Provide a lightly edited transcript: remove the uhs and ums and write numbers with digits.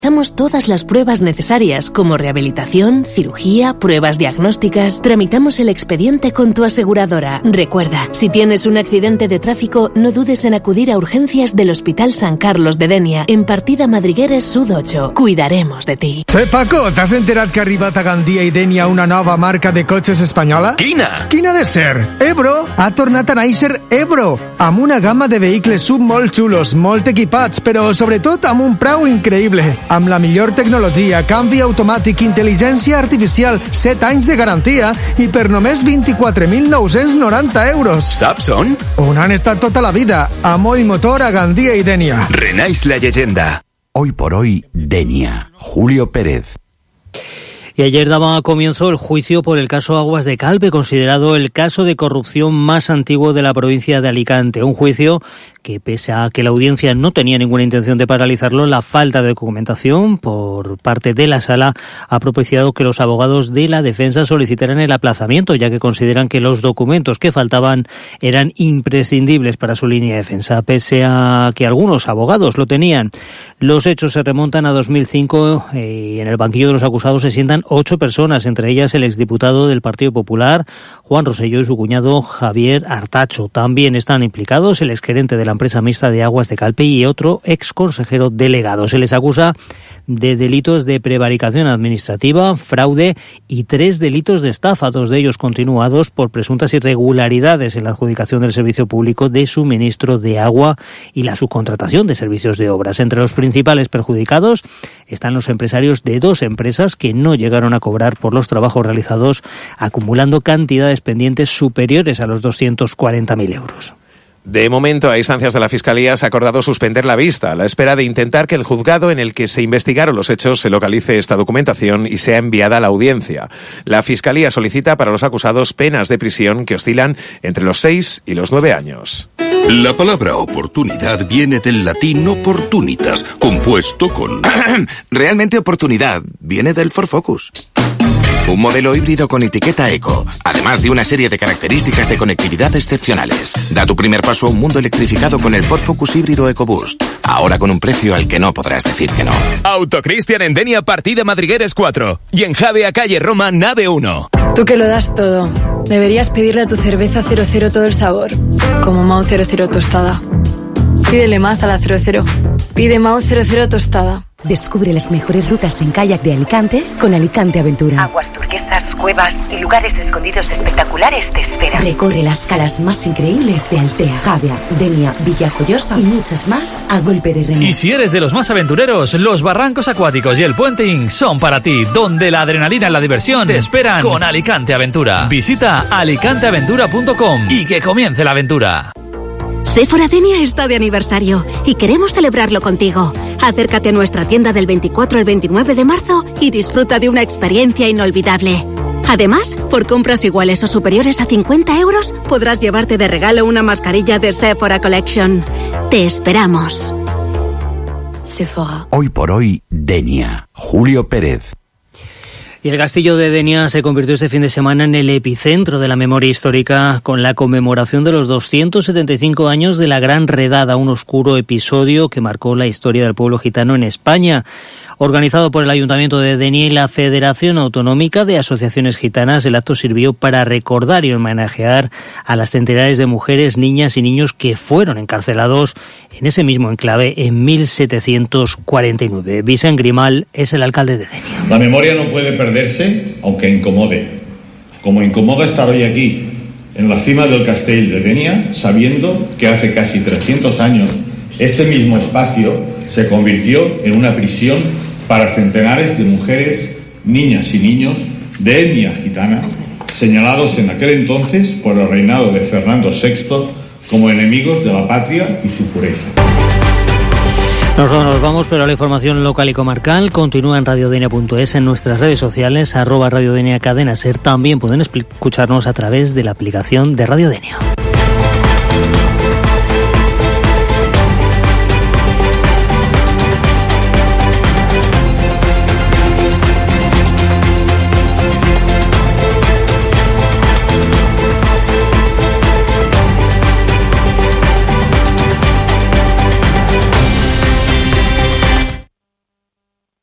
Damos todas las pruebas necesarias como rehabilitación, cirugía, pruebas diagnósticas. Tramitamos el expediente con tu aseguradora. Recuerda, si tienes un accidente de tráfico, no dudes en acudir a urgencias del Hospital San Carlos de Dénia, en partida Madrigueres Sud 8. Cuidaremos de ti. Paco, t'has enterat que ha arribat a Gandia i Dénia una nova marca de cotxes espanyola? Quina? Quina de ser? Ebro. Ha tornat a néixer Ebro, amb una gamma de vehicles sub molt xulos, molt equipats, però sobretot amb un preu increïble. Amb la millor tecnologia, canvi automàtic, intel·ligència artificial, 7 anys de garantia i per només 24.990 euros. Saps on? On han estat tota la vida, a Moy Motor, a Gandia i Dénia. Renaix la leyenda. Hoy por hoy, Dénia. Julio Pérez. Y ayer daba comienzo el juicio por el caso Aguas de Calpe, considerado el caso de corrupción más antiguo de la provincia de Alicante. Un juicio que, pese a que la audiencia no tenía ninguna intención de paralizarlo, la falta de documentación por parte de la sala ha propiciado que los abogados de la defensa solicitaran el aplazamiento, ya que consideran que los documentos que faltaban eran imprescindibles para su línea de defensa, pese a que algunos abogados lo tenían. Los hechos se remontan a 2005 y en el banquillo de los acusados se sientan 8 personas, entre ellas el exdiputado del Partido Popular, Juan Rosselló, y su cuñado Javier Artacho. También están implicados el exgerente de la empresa mixta de Aguas de Calpe y otro exconsejero delegado. Se les acusa de delitos de prevaricación administrativa, fraude y 3 delitos de estafa, 2 de ellos continuados por presuntas irregularidades en la adjudicación del servicio público de suministro de agua y la subcontratación de servicios de obras. Entre los principales perjudicados están los empresarios de 2 empresas que no llegaron a cobrar por los trabajos realizados, acumulando cantidades pendientes superiores a los 240.000 euros. De momento, a instancias de la Fiscalía se ha acordado suspender la vista a la espera de intentar que el juzgado en el que se investigaron los hechos se localice esta documentación y sea enviada a la audiencia. La Fiscalía solicita para los acusados penas de prisión que oscilan entre los 6 y los 9 años. La palabra oportunidad viene del latín opportunitas, compuesto con... Realmente oportunidad viene del Ford Focus. Un modelo híbrido con etiqueta eco, además de una serie de características de conectividad excepcionales. Da tu primer paso a un mundo electrificado con el Ford Focus híbrido EcoBoost. Ahora con un precio al que no podrás decir que no. Autocristian en Dénia, partida Madrigueres 4. Y en Javea, calle Roma, nave 1. Tú que lo das todo, deberías pedirle a tu cerveza 00 todo el sabor. Como Mau 00 tostada. Pídele más a la 00. Pide Mau 00 tostada. Descubre las mejores rutas en kayak de Alicante con Alicante Aventura. Aguas turquesas, cuevas y lugares escondidos espectaculares te esperan. Recorre las calas más increíbles de Altea, Javea, Dénia, Villajoyosa y muchas más a golpe de remo. Y si eres de los más aventureros, los barrancos acuáticos y el puenting son para ti, donde la adrenalina y la diversión te esperan con Alicante Aventura. Visita alicanteaventura.com y que comience la aventura. Sephora Dénia está de aniversario y queremos celebrarlo contigo. Acércate a nuestra tienda del 24 al 29 de marzo y disfruta de una experiencia inolvidable. Además, por compras iguales o superiores a 50 euros, podrás llevarte de regalo una mascarilla de Sephora Collection. Te esperamos. Sephora. Hoy por hoy, Dénia. Julio Pérez. Y el castillo de Dénia se convirtió este fin de semana en el epicentro de la memoria histórica con la conmemoración de los 275 años de la Gran Redada, un oscuro episodio que marcó la historia del pueblo gitano en España. Organizado por el Ayuntamiento de Dénia y la Federación Autonómica de Asociaciones Gitanas, el acto sirvió para recordar y homenajear a las centenares de mujeres, niñas y niños que fueron encarcelados en ese mismo enclave en 1749. Vicent Grimal es el alcalde de Dénia. La memoria no puede perderse, aunque incomode. Como incomoda estar hoy aquí, en la cima del Castell de Dénia, sabiendo que hace casi 300 años este mismo espacio se convirtió en una prisión para centenares de mujeres, niñas y niños de etnia gitana, señalados en aquel entonces por el reinado de Fernando VI como enemigos de la patria y su pureza. Nosotros nos vamos, pero la información local y comarcal continúa en radiodenia.es, en nuestras redes sociales, @radiodenia Cadena Ser. También pueden escucharnos a través de la aplicación de Radio Denia.